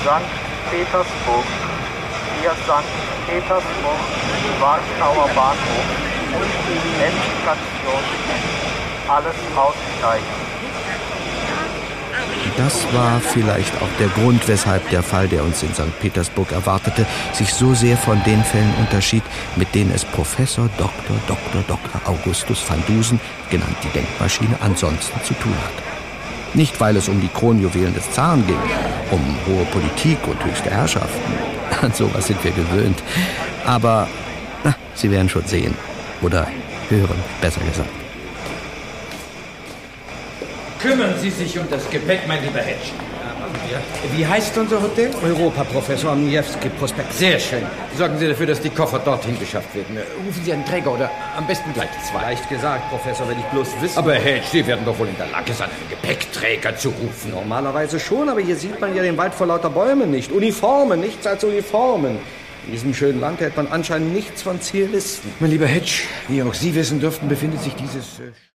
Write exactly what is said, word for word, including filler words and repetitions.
Sankt Petersburg, hier Sankt Petersburg, Warschauer Bahnhof, Endstation, alles aussteigen. Das war vielleicht auch der Grund, weshalb der Fall, der uns in Sankt Petersburg erwartete, sich so sehr von den Fällen unterschied, mit denen es Professor Doktor Doktor Doktor Augustus van Dusen, genannt die Denkmaschine, ansonsten zu tun hat. Nicht, weil es um die Kronjuwelen des Zaren ging, um hohe Politik und höchste Herrschaften. An sowas sind wir gewöhnt. Aber na, Sie werden schon sehen. Oder hören, besser gesagt. Kümmern Sie sich um das Gepäck, mein lieber Hedge. Wie heißt unser Hotel? Europa, Professor Niewski-Prospekt. Sehr schön. Sorgen Sie dafür, dass die Koffer dorthin geschafft werden. Rufen Sie einen Träger oder am besten gleich zwei. Leicht gesagt, Professor, wenn ich bloß wüsste. Aber Hedge, Sie werden doch wohl in der Lage sein, einen Gepäckträger zu rufen. Normalerweise schon, aber hier sieht man ja den Wald vor lauter Bäumen nicht. Uniformen, nichts als Uniformen. In diesem schönen Land hält man anscheinend nichts von Zivilisten. Mein lieber Hedge, wie auch Sie wissen dürften, befindet sich dieses... Äh